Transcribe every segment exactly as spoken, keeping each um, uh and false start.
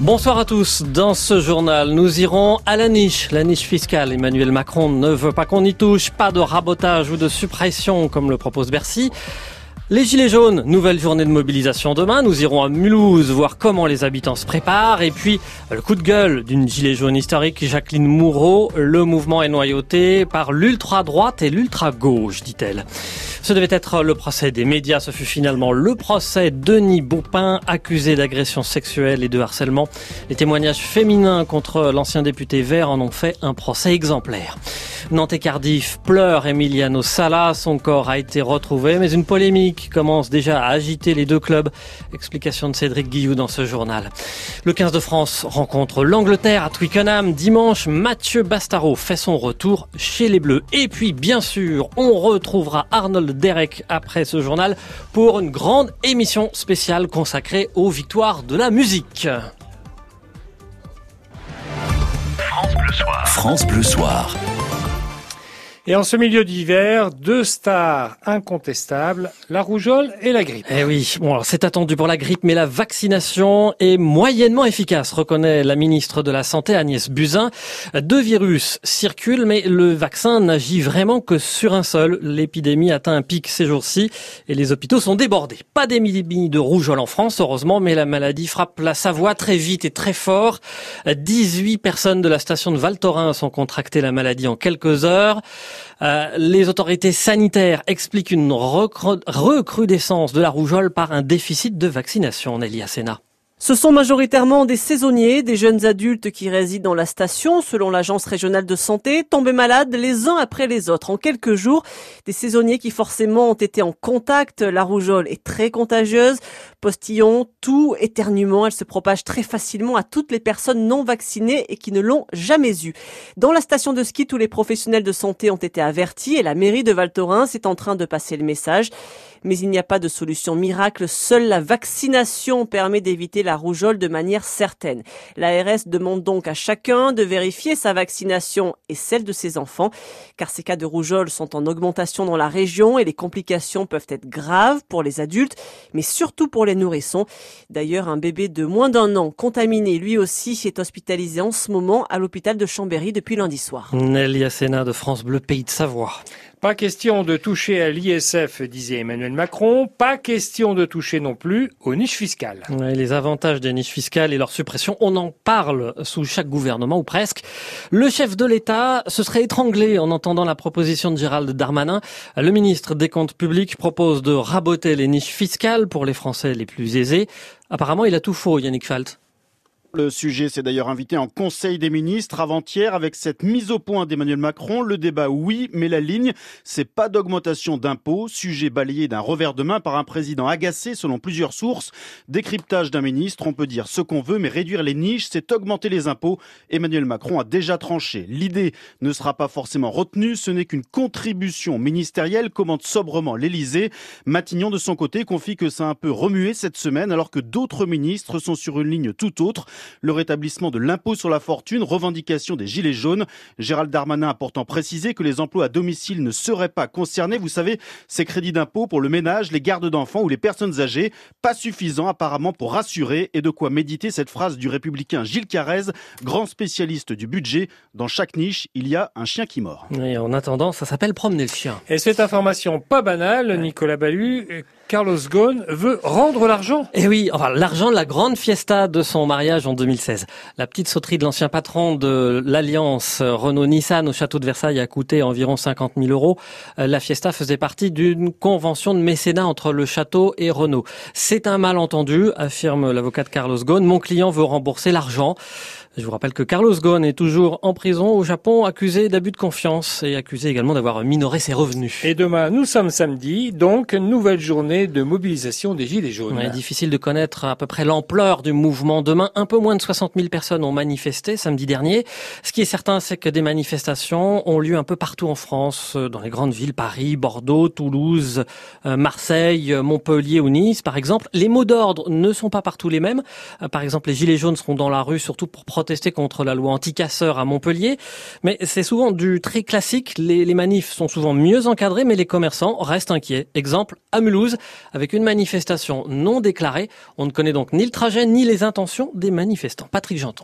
Bonsoir à tous. Dans ce journal, nous irons à la niche, la niche fiscale. Emmanuel Macron ne veut pas qu'on y touche, pas de rabotage ou de suppression comme le propose Bercy. Les Gilets jaunes, nouvelle journée de mobilisation demain. Nous irons à Mulhouse voir comment les habitants se préparent. Et puis, le coup de gueule d'une gilet jaune historique, Jacqueline Moureau. Le mouvement est noyauté par l'ultra-droite et l'ultra-gauche, dit-elle. Ce devait être le procès des médias. Ce fut finalement le procès Denis Baupin, accusé d'agression sexuelle et de harcèlement. Les témoignages féminins contre l'ancien député vert en ont fait un procès exemplaire. Nantes et Cardiff pleure Emiliano Sala. Son corps a été retrouvé, mais une polémique commence déjà à agiter les deux clubs. Explication de Cédric Guillou dans ce journal. Le quinze de France rencontre l'Angleterre à Twickenham. Dimanche, Mathieu Bastaro fait son retour chez les Bleus. Et puis, bien sûr, on retrouvera Arnold Derek après ce journal pour une grande émission spéciale consacrée aux victoires de la musique. France Bleu Soir. France Bleu Soir. Et en ce milieu d'hiver, deux stars incontestables, la rougeole et la grippe. Eh oui, bon alors c'est attendu pour la grippe, mais la vaccination est moyennement efficace, reconnaît la ministre de la Santé Agnès Buzyn. Deux virus circulent, mais le vaccin n'agit vraiment que sur un seul. L'épidémie atteint un pic ces jours-ci et les hôpitaux sont débordés. Pas d'épidémie de rougeole en France, heureusement, mais la maladie frappe la Savoie très vite et très fort. dix-huit personnes de la station de Val Thorens ont contracté la maladie en quelques heures. Euh, les autorités sanitaires expliquent une recru- recrudescence de la rougeole par un déficit de vaccination. Nelly Asena. Ce sont majoritairement des saisonniers, des jeunes adultes qui résident dans la station, selon l'agence régionale de santé, tombés malades les uns après les autres. En quelques jours, des saisonniers qui forcément ont été en contact. La rougeole est très contagieuse. Postillons, toux, éternuements, elle se propage très facilement à toutes les personnes non vaccinées et qui ne l'ont jamais eu. Dans la station de ski, tous les professionnels de santé ont été avertis et la mairie de Val Thorens est en train de passer le message. Mais il n'y a pas de solution miracle. Seule la vaccination permet d'éviter la rougeole de manière certaine. L'A R S demande donc à chacun de vérifier sa vaccination et celle de ses enfants, car ces cas de rougeole sont en augmentation dans la région et les complications peuvent être graves pour les adultes, mais surtout pour les nourrissons. D'ailleurs, un bébé de moins d'un an contaminé, lui aussi, est hospitalisé en ce moment à l'hôpital de Chambéry depuis lundi soir. Nelly Asena de France Bleu, Pays de Savoie. Pas question de toucher à l'I S F, disait Emmanuel Macron. Pas question de toucher non plus aux niches fiscales. Ouais, les avantages des niches fiscales et leur suppression, on en parle sous chaque gouvernement ou presque. Le chef de l'État se serait étranglé en entendant la proposition de Gérald Darmanin. Le ministre des Comptes publics propose de raboter les niches fiscales pour les Français les plus aisés. Apparemment, il a tout faux, Yannick Falt. Le sujet s'est d'ailleurs invité en Conseil des ministres avant-hier avec cette mise au point d'Emmanuel Macron. Le débat, oui, mais la ligne, c'est pas d'augmentation d'impôts. Sujet balayé d'un revers de main par un président agacé selon plusieurs sources. Décryptage d'un ministre, on peut dire ce qu'on veut, mais réduire les niches, c'est augmenter les impôts. Emmanuel Macron a déjà tranché. L'idée ne sera pas forcément retenue, ce n'est qu'une contribution ministérielle, commente sobrement l'Élysée. Matignon, de son côté, confie que ça a un peu remué cette semaine, alors que d'autres ministres sont sur une ligne tout autre. Le rétablissement de l'impôt sur la fortune, revendication des Gilets jaunes. Gérald Darmanin a pourtant précisé que les emplois à domicile ne seraient pas concernés. Vous savez, ces crédits d'impôt pour le ménage, les gardes d'enfants ou les personnes âgées, pas suffisant apparemment pour rassurer, et de quoi méditer cette phrase du républicain Gilles Carrez, grand spécialiste du budget. Dans chaque niche, il y a un chien qui mord. Et en attendant, ça s'appelle promener le chien. Et cette information pas banale, Nicolas Ballu, Carlos Ghosn veut rendre l'argent. Et oui, enfin l'argent de la grande fiesta de son mariage en deux mille seize. La petite sauterie de l'ancien patron de l'alliance Renault-Nissan au château de Versailles a coûté environ cinquante mille euros. La fiesta faisait partie d'une convention de mécénat entre le château et Renault. C'est un malentendu, affirme l'avocat de Carlos Ghosn. Mon client veut rembourser l'argent. Je vous rappelle que Carlos Ghosn est toujours en prison au Japon, accusé d'abus de confiance et accusé également d'avoir minoré ses revenus. Et demain, nous sommes samedi, donc nouvelle journée de mobilisation des Gilets jaunes. Ouais, difficile de connaître à peu près l'ampleur du mouvement. Demain, un peu moins de soixante mille personnes ont manifesté samedi dernier. Ce qui est certain, c'est que des manifestations ont lieu un peu partout en France, dans les grandes villes, Paris, Bordeaux, Toulouse, Marseille, Montpellier ou Nice, par exemple. Les mots d'ordre ne sont pas partout les mêmes. Par exemple, les Gilets jaunes seront dans la rue surtout pour protester protester contre la loi anti-casseurs à Montpellier. Mais c'est souvent du très classique. Les, les manifs sont souvent mieux encadrés, mais les commerçants restent inquiets. Exemple, à Mulhouse, avec une manifestation non déclarée. On ne connaît donc ni le trajet, ni les intentions des manifestants. Patrick Janton.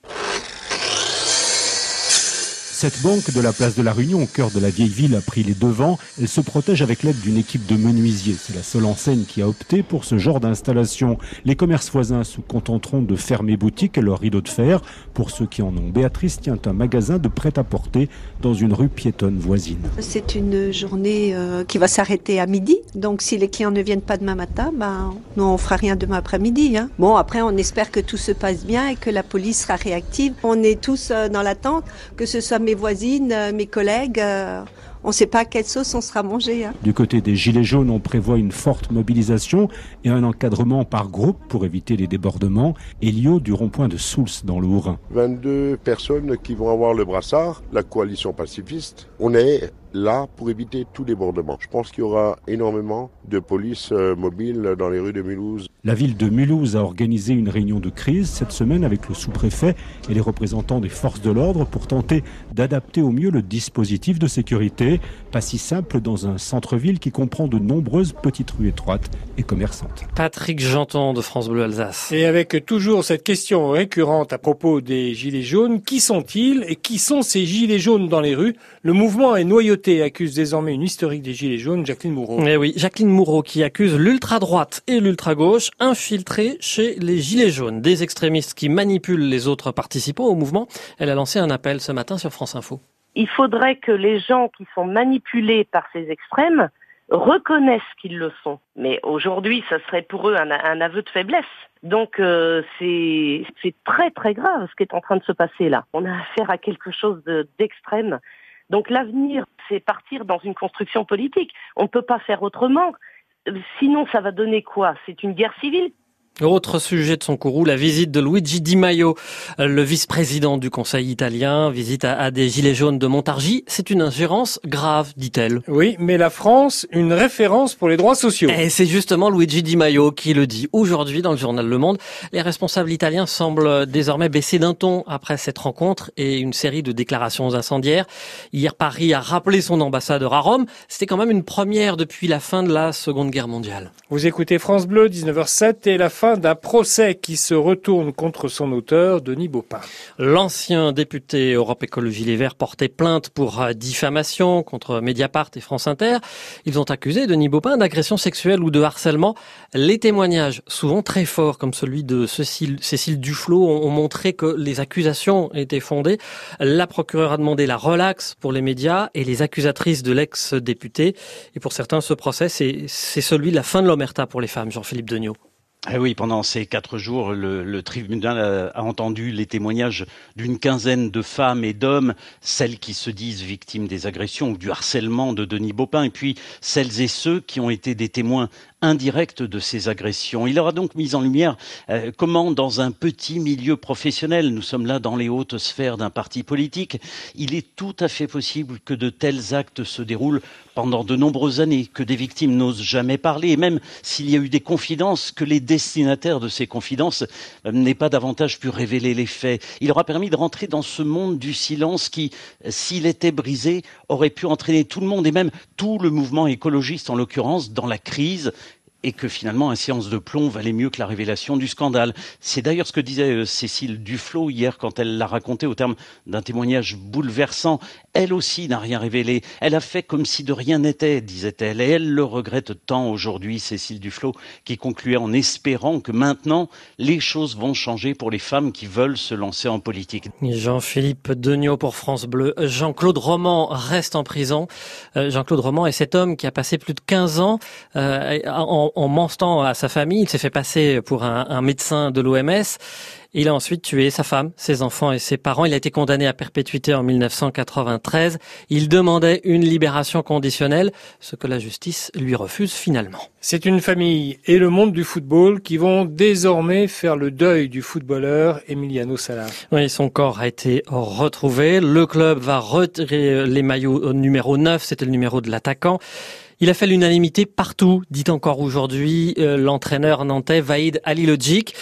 Cette banque de la place de la Réunion, au cœur de la vieille ville, a pris les devants. Elle se protège avec l'aide d'une équipe de menuisiers. C'est la seule enseigne qui a opté pour ce genre d'installation. Les commerces voisins se contenteront de fermer boutique et leurs rideaux de fer. Pour ceux qui en ont, Béatrice tient un magasin de prêt-à-porter dans une rue piétonne voisine. C'est une journée euh, qui va s'arrêter à midi. Donc si les clients ne viennent pas demain matin, ben, nous on fera rien demain après-midi. Hein. Bon, après on espère que tout se passe bien et que la police sera réactive. On est tous euh, dans l'attente, que ce soit mes voisines, mes collègues, euh, on ne sait pas à quelle sauce on sera mangé. Hein. Du côté des Gilets jaunes, on prévoit une forte mobilisation et un encadrement par groupe pour éviter les débordements. Elio du rond-point de Soultz dans le Haut-Rhin. vingt-deux personnes qui vont avoir le brassard, la coalition pacifiste. On est là pour éviter tout débordement. Je pense qu'il y aura énormément de police mobile dans les rues de Mulhouse. La ville de Mulhouse a organisé une réunion de crise cette semaine avec le sous-préfet et les représentants des forces de l'ordre pour tenter d'adapter au mieux le dispositif de sécurité. Pas si simple dans un centre-ville qui comprend de nombreuses petites rues étroites et commerçantes. Patrick Janton de France Bleu Alsace. Et avec toujours cette question récurrente à propos des Gilets jaunes, qui sont-ils et qui sont ces Gilets jaunes dans les rues? Le mouvement est noyauté et accuse désormais une historique des Gilets jaunes, Jacqueline Moureau. Eh oui, Jacqueline Moureau qui accuse l'ultra-droite et l'ultra-gauche infiltrés chez les Gilets jaunes. Des extrémistes qui manipulent les autres participants au mouvement. Elle a lancé un appel ce matin sur France Info. Il faudrait que les gens qui sont manipulés par ces extrêmes reconnaissent qu'ils le sont. Mais aujourd'hui, ça serait pour eux un, un aveu de faiblesse. Donc euh, c'est, c'est très très grave ce qui est en train de se passer là. On a affaire à quelque chose de, d'extrême. Donc l'avenir, c'est partir dans une construction politique. On ne peut pas faire autrement. Sinon, ça va donner quoi? C'est une guerre civile. Autre sujet de son courroux, la visite de Luigi Di Maio, le vice-président du Conseil italien, visite à, à des Gilets jaunes de Montargis. C'est une ingérence grave, dit-elle. Oui, mais la France, une référence pour les droits sociaux. Et c'est justement Luigi Di Maio qui le dit aujourd'hui dans le journal Le Monde. Les responsables italiens semblent désormais baisser d'un ton après cette rencontre et une série de déclarations incendiaires. Hier, Paris a rappelé son ambassadeur à Rome. C'était quand même une première depuis la fin de la Seconde Guerre mondiale. Vous écoutez France Bleu, dix-neuf heures sept, et la fin d'un procès qui se retourne contre son auteur, Denis Baupin. L'ancien député Europe Écologie Les Verts portait plainte pour diffamation contre Mediapart et France Inter. Ils ont accusé Denis Baupin d'agression sexuelle ou de harcèlement. Les témoignages, souvent très forts, comme celui de Cécile, Cécile Duflot, ont montré que les accusations étaient fondées. La procureure a demandé la relaxe pour les médias et les accusatrices de l'ex-député. Et pour certains, ce procès, c'est, c'est celui de la fin de l'omerta pour les femmes. Jean-Philippe Degnaud. Eh oui, pendant ces quatre jours, le, le tribunal a, a entendu les témoignages d'une quinzaine de femmes et d'hommes, celles qui se disent victimes des agressions ou du harcèlement de Denis Baupin, et puis celles et ceux qui ont été des témoins indirects de ces agressions. Il aura donc mis en lumière euh, comment, dans un petit milieu professionnel, nous sommes là dans les hautes sphères d'un parti politique, il est tout à fait possible que de tels actes se déroulent pendant de nombreuses années, que des victimes n'osent jamais parler, et même s'il y a eu des confidences, que les destinataires de ces confidences euh, n'aient pas davantage pu révéler les faits. Il aura permis de rentrer dans ce monde du silence qui, s'il était brisé, aurait pu entraîner tout le monde, et même tout le mouvement écologiste en l'occurrence, dans la crise, et que finalement un silence de plomb valait mieux que la révélation du scandale. C'est d'ailleurs ce que disait Cécile Duflot hier quand elle l'a raconté au terme d'un témoignage bouleversant. Elle aussi n'a rien révélé. Elle a fait comme si de rien n'était, disait-elle. Et elle le regrette tant aujourd'hui, Cécile Duflot, qui concluait en espérant que maintenant, les choses vont changer pour les femmes qui veulent se lancer en politique. Jean-Philippe Degnaud pour France Bleu. Jean-Claude Roman reste en prison. Jean-Claude Roman est cet homme qui a passé plus de quinze ans euh, en En mentant à sa famille. Il s'est fait passer pour un, un médecin de l'O M S. Il a ensuite tué sa femme, ses enfants et ses parents. Il a été condamné à perpétuité en mille neuf cent quatre-vingt-treize. Il demandait une libération conditionnelle, ce que la justice lui refuse finalement. C'est une famille et le monde du football qui vont désormais faire le deuil du footballeur Emiliano Sala. Oui, son corps a été retrouvé. Le club va retirer les maillots au numéro neuf, c'était le numéro de l'attaquant. Il a fait l'unanimité partout, dit encore aujourd'hui euh, l'entraîneur nantais Vahid Halilhodžić.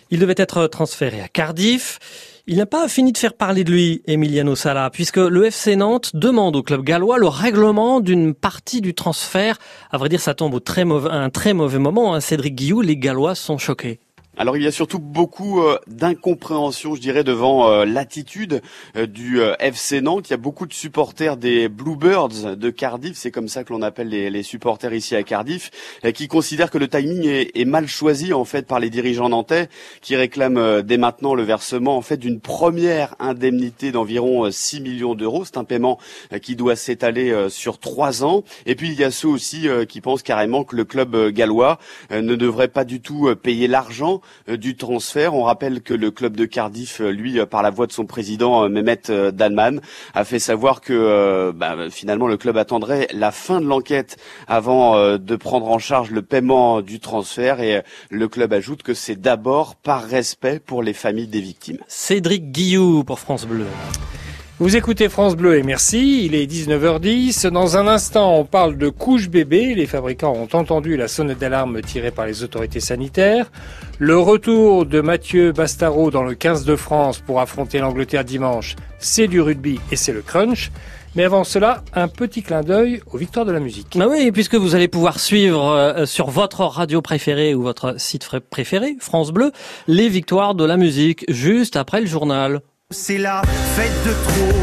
Il devait être transféré à Cardiff. Il n'a pas fini de faire parler de lui, Emiliano Sala, puisque le F C Nantes demande au club gallois le règlement d'une partie du transfert. À vrai dire, ça tombe au très mauvais, à un très mauvais moment. Hein. Cédric Guillou, les Gallois sont choqués. Alors il y a surtout beaucoup euh, d'incompréhension, je dirais, devant euh, l'attitude euh, du euh, F C Nantes. Il y a beaucoup de supporters des Bluebirds de Cardiff, c'est comme ça que l'on appelle les, les supporters ici à Cardiff, euh, qui considèrent que le timing est, est mal choisi en fait par les dirigeants nantais, qui réclament euh, dès maintenant le versement en fait d'une première indemnité d'environ euh, six millions d'euros. C'est un paiement euh, qui doit s'étaler euh, sur trois ans. Et puis il y a ceux aussi euh, qui pensent carrément que le club euh, gallois euh, ne devrait pas du tout euh, payer l'argent du transfert. On rappelle que le club de Cardiff, lui, par la voix de son président Mehmet Dalman, a fait savoir que euh, bah, finalement le club attendrait la fin de l'enquête avant euh, de prendre en charge le paiement du transfert, et le club ajoute que c'est d'abord par respect pour les familles des victimes. Cédric Guillou pour France Bleu. Vous écoutez France Bleu et merci, il est dix-neuf heures dix. Dans un instant, on parle de couches bébés. Les fabricants ont entendu la sonnette d'alarme tirée par les autorités sanitaires. Le retour de Mathieu Bastaro dans le quinze de France pour affronter l'Angleterre dimanche, c'est du rugby et c'est le crunch. Mais avant cela, un petit clin d'œil aux victoires de la musique. Bah oui, puisque vous allez pouvoir suivre euh, sur votre radio préférée ou votre site préféré, France Bleu, les victoires de la musique juste après le journal. C'est la fête de trop.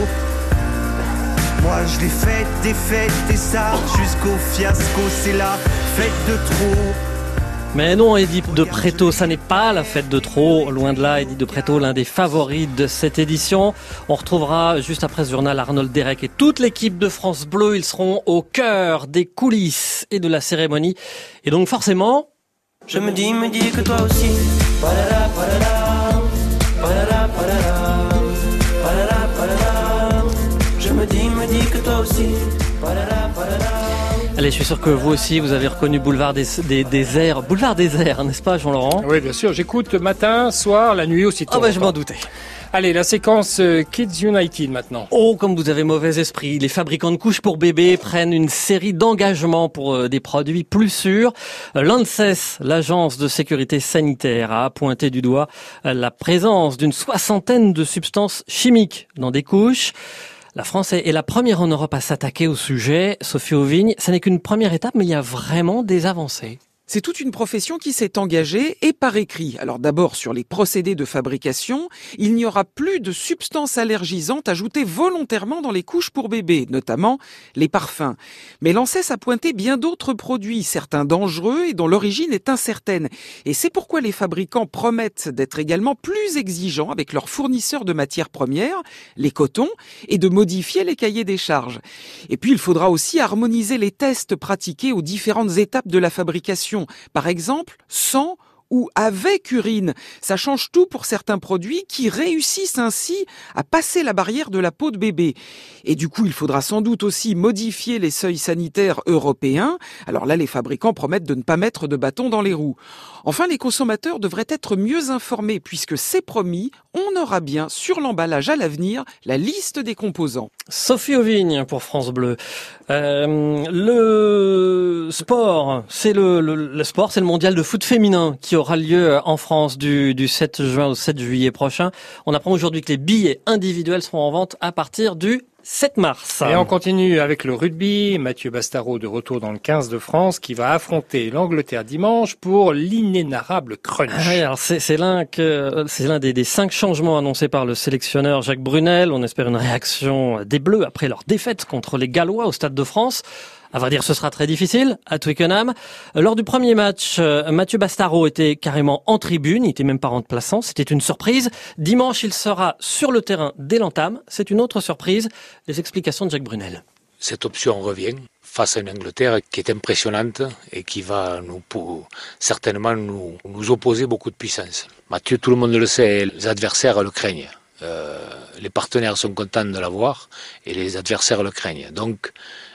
Moi je l'ai faite, des fêtes et ça jusqu'au fiasco. C'est la fête de trop. Mais non, Eddie de Pretto, ça n'est pas la fête de trop. Loin de là, Eddie de Pretto, l'un des favoris de cette édition. On retrouvera juste après ce journal Arnold Derek et toute l'équipe de France Bleu. Ils seront au cœur des coulisses et de la cérémonie. Et donc forcément... Je me dis, me dis que toi aussi. Padada, padada, padada, padada. Je me dis, me dis que toi aussi. Allez, je suis sûr que vous aussi, vous avez reconnu Boulevard des, des, des airs. Boulevard des airs, n'est-ce pas, Jean-Laurent ? Oui, bien sûr. J'écoute matin, soir, la nuit aussi. Ah, bah, je m'en doutais. Allez, la séquence Kids United maintenant. Oh, comme vous avez mauvais esprit. Les fabricants de couches pour bébés prennent une série d'engagements pour euh, des produits plus sûrs. L'ANSES, l'agence de sécurité sanitaire, a pointé du doigt euh, la présence d'une soixantaine de substances chimiques dans des couches. La France est la première en Europe à s'attaquer au sujet. Sophie Auvigne, ça n'est qu'une première étape, mais il y a vraiment des avancées. C'est toute une profession qui s'est engagée et par écrit. Alors d'abord sur les procédés de fabrication, il n'y aura plus de substances allergisantes ajoutées volontairement dans les couches pour bébés, notamment les parfums. Mais l'ANSES a pointé bien d'autres produits, certains dangereux et dont l'origine est incertaine. Et c'est pourquoi les fabricants promettent d'être également plus exigeants avec leurs fournisseurs de matières premières, les cotons, et de modifier les cahiers des charges. Et puis il faudra aussi harmoniser les tests pratiqués aux différentes étapes de la fabrication. Par exemple, sans ou avec urine. Ça change tout pour certains produits qui réussissent ainsi à passer la barrière de la peau de bébé. Et du coup, il faudra sans doute aussi modifier les seuils sanitaires européens. Alors là, les fabricants promettent de ne pas mettre de bâton dans les roues. Enfin, les consommateurs devraient être mieux informés puisque c'est promis, on aura bien sur l'emballage à l'avenir la liste des composants. Sophie Auvigne pour France Bleu. Euh, le sport, c'est le, le, le sport, c'est le mondial de foot féminin qui aura lieu en France du, du sept juin au sept juillet prochain. On apprend aujourd'hui que les billets individuels seront en vente à partir du sept mars. Et on continue avec le rugby. Mathieu Bastaro de retour dans le quinze de France qui va affronter l'Angleterre dimanche pour l'inénarrable crunch. Ah oui, alors c'est, c'est l'un que, c'est l'un des, des cinq changements annoncés par le sélectionneur Jacques Brunel. On espère une réaction des Bleus après leur défaite contre les Gallois au Stade de France. À vrai dire, ce sera très difficile à Twickenham. Lors du premier match, Mathieu Bastaro était carrément en tribune, il était même pas remplaçant, c'était une surprise. Dimanche, il sera sur le terrain dès l'entame, c'est une autre surprise. Les explications de Jacques Brunel. Cette option revient face à une Angleterre qui est impressionnante et qui va nous, pour, certainement nous, nous opposer beaucoup de puissance. Mathieu, tout le monde le sait, les adversaires le craignent. Euh, les partenaires sont contents de l'avoir et les adversaires le craignent. Donc,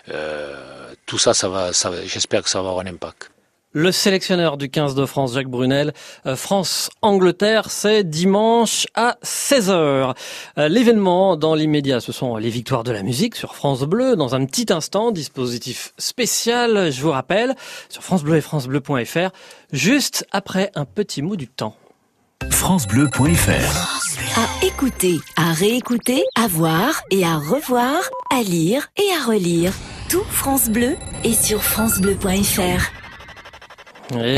euh, tout ça, ça va, ça va, j'espère que ça va avoir un impact. Le sélectionneur du quinze de France, Jacques Brunel. Euh, France-Angleterre, c'est dimanche à seize heures. Euh, l'événement, dans l'immédiat, ce sont les victoires de la musique sur France Bleu. Dans un petit instant, dispositif spécial, je vous rappelle, sur France Bleu et francebleu point f r, juste après un petit mot du temps. francebleu point fr. À écouter, à réécouter, à voir et à revoir, à lire et à relire. Tout France Bleu est sur francebleu point fr.